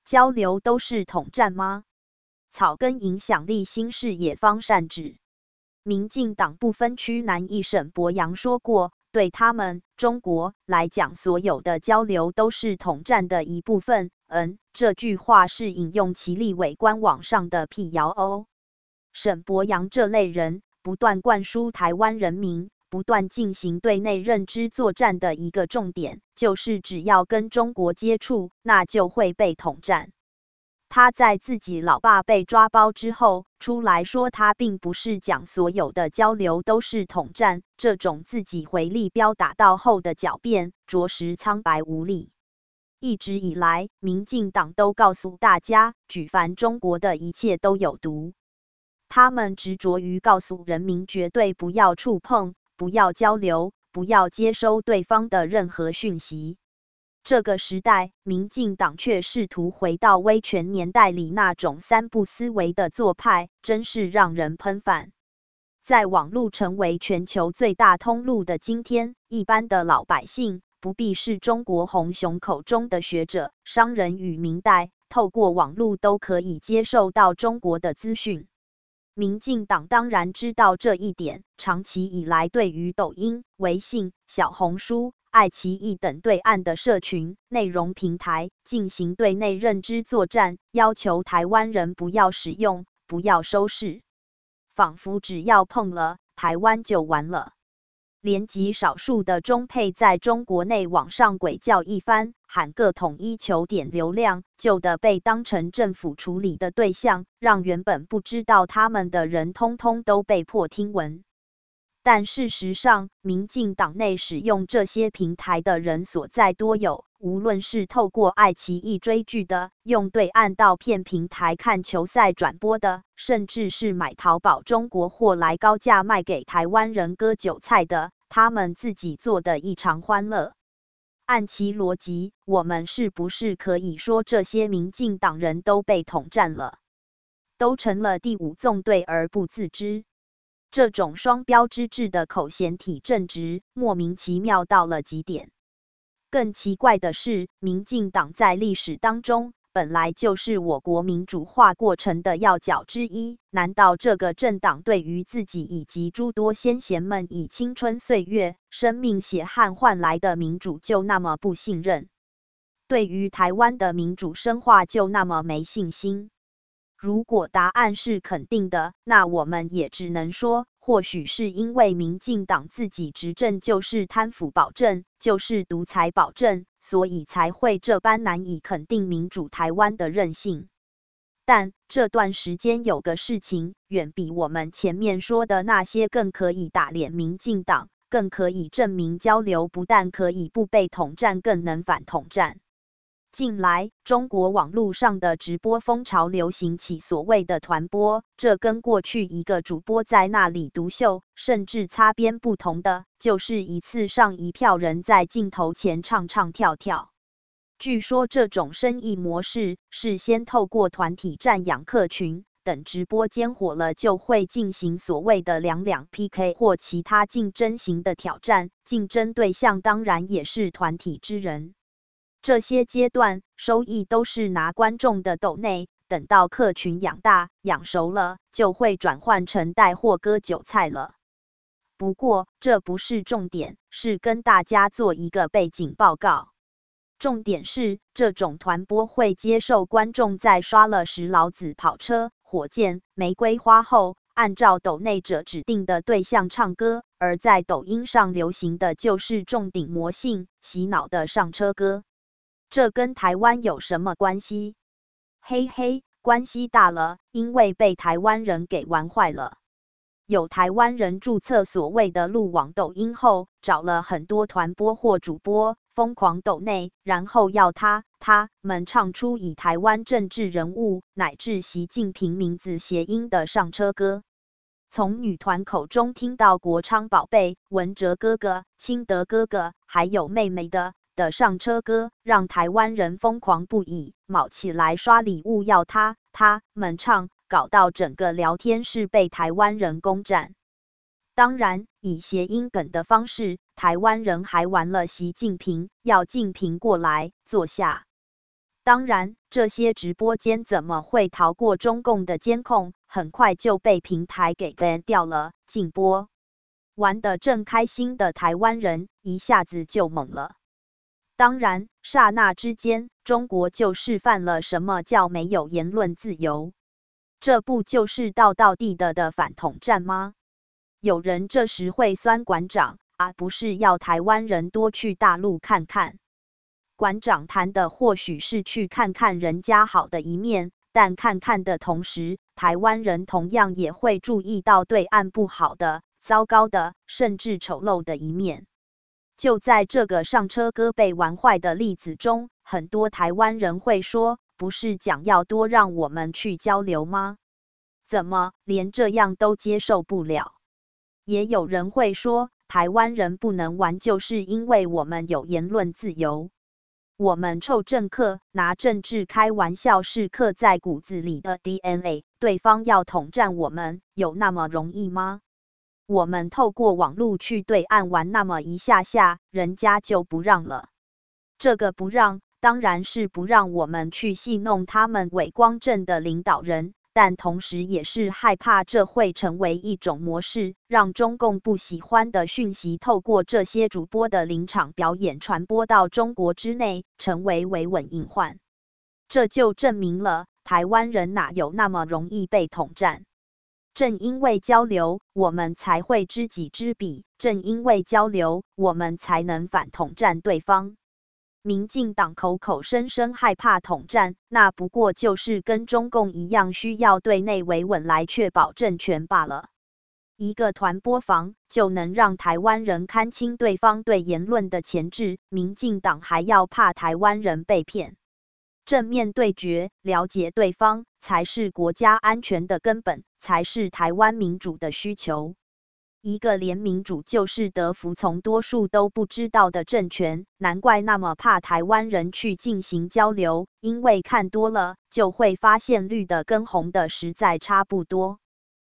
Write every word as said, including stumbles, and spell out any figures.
交流都是统战吗？草根影响力新视野方善指。民进党不分区南一沈伯洋说过，对他们中国来讲，所有的交流都是统战的一部分。嗯，这句话是引用其立委官网上的辟谣哦。沈伯洋这类人不断灌输台湾人民，不断进行对内认知作战的一个重点，就是只要跟中国接触，那就会被统战。他在自己老爸被抓包之后，出来说他并不是讲所有的交流都是统战，这种自己回力镖打到后的狡辩，着实苍白无力。一直以来，民进党都告诉大家，举凡中国的一切都有毒。他们执着于告诉人民绝对不要触碰，不要交流，不要接收对方的任何讯息。这个时代，民进党却试图回到威权年代里那种三不思维的做派，真是让人喷饭。在网络成为全球最大通路的今天，一般的老百姓，不必是中国红熊口中的学者、商人与民代，透过网络都可以接受到中国的资讯。民进党当然知道这一点，长期以来对于抖音、微信、小红书、爱奇艺等对岸的社群内容平台进行对内认知作战，要求台湾人不要使用，不要收视，仿佛只要碰了，台湾就完了。连极少数的中配在中国内网上鬼叫一番，喊个统一求点流量，就的被当成政府处理的对象，让原本不知道他们的人通通都被迫听闻。但事实上，民进党内使用这些平台的人所在多有，无论是透过爱奇艺追剧的，用对岸盗片平台看球赛转播的，甚至是买淘宝中国货来高价卖给台湾人割韭菜的，他们自己做的异常欢乐。按其逻辑，我们是不是可以说这些民进党人都被统战了，都成了第五纵队而不自知？这种双标之至的口嫌体正直，莫名其妙到了极点。更奇怪的是，民进党在历史当中本来就是我国民主化过程的要角之一，难道这个政党对于自己以及诸多先贤们以青春岁月、生命血汗换来的民主就那么不信任？对于台湾的民主深化就那么没信心？如果答案是肯定的，那我们也只能说，或许是因为民进党自己执政就是贪腐保证，就是独裁保证，所以才会这般难以肯定民主台湾的韧性。但这段时间有个事情，远比我们前面说的那些更可以打脸民进党，更可以证明交流不但可以不被统战，更能反统战。近来，中国网络上的直播风潮流行起所谓的团播，这跟过去一个主播在那里独秀，甚至擦边不同的，就是一次上一票人在镜头前唱唱跳跳。据说这种生意模式是先透过团体战养客群，等直播间火了就会进行所谓的两两 P K 或其他竞争型的挑战，竞争对象当然也是团体之人。这些阶段收益都是拿观众的抖内，等到客群养大养熟了，就会转换成带货割韭菜了。不过这不是重点，是跟大家做一个背景报告。重点是，这种团播会接受观众在刷了十劳子跑车、火箭、玫瑰花后，按照抖内者指定的对象唱歌，而在抖音上流行的就是重顶魔性、洗脑的上车歌。这跟台湾有什么关系？嘿嘿，关系大了，因为被台湾人给玩坏了。有台湾人注册所谓的路网抖音后，找了很多团播或主播，疯狂抖内，然后要他、他们唱出以台湾政治人物乃至习近平名字谐音的上车歌。从女团口中听到国昌宝贝、文哲哥哥、清德哥哥，还有妹妹的。的上车歌，让台湾人疯狂不已，卯起来刷礼物要他、他们唱，搞到整个聊天室被台湾人攻占。当然，以谐音梗的方式，台湾人还玩了习近平，要近平过来坐下。 当然，这些直播间怎么会逃过中共的监控？很快就被平台给 ban 掉了。禁播，玩得正开心的台湾人一下子就懵了。当然，刹那之间，中国就示范了什么叫没有言论自由。这不就是道道地的的反统战吗？有人这时会酸馆长啊，不是要台湾人多去大陆看看。馆长谈的或许是去看看人家好的一面，但看看的同时，台湾人同样也会注意到对岸不好的、糟糕的，甚至丑陋的一面。就在这个上车歌被玩坏的例子中，很多台湾人会说，不是讲要多让我们去交流吗？怎么连这样都接受不了？也有人会说，台湾人不能玩，就是因为我们有言论自由。我们臭政客拿政治开玩笑是刻在骨子里的 D N A， 对方要统战我们，有那么容易吗？我们透过网络去对岸玩那么一下下，人家就不让了。这个不让，当然是不让我们去戏弄他们伪光正的领导人，但同时也是害怕这会成为一种模式，让中共不喜欢的讯息透过这些主播的临场表演传播到中国之内，成为维稳隐患。这就证明了台湾人哪有那么容易被统战。正因为交流，我们才会知己知彼；正因为交流，我们才能反统战对方。民进党口口声声害怕统战，那不过就是跟中共一样，需要对内维稳来确保政权罢了。一个团播房就能让台湾人看清对方对言论的钳制，民进党还要怕台湾人被骗？正面对决，了解对方，才是国家安全的根本，才是台湾民主的需求。一个连民主就是得服从多数都不知道的政权，难怪那么怕台湾人去进行交流，因为看多了就会发现绿的跟红的实在差不多。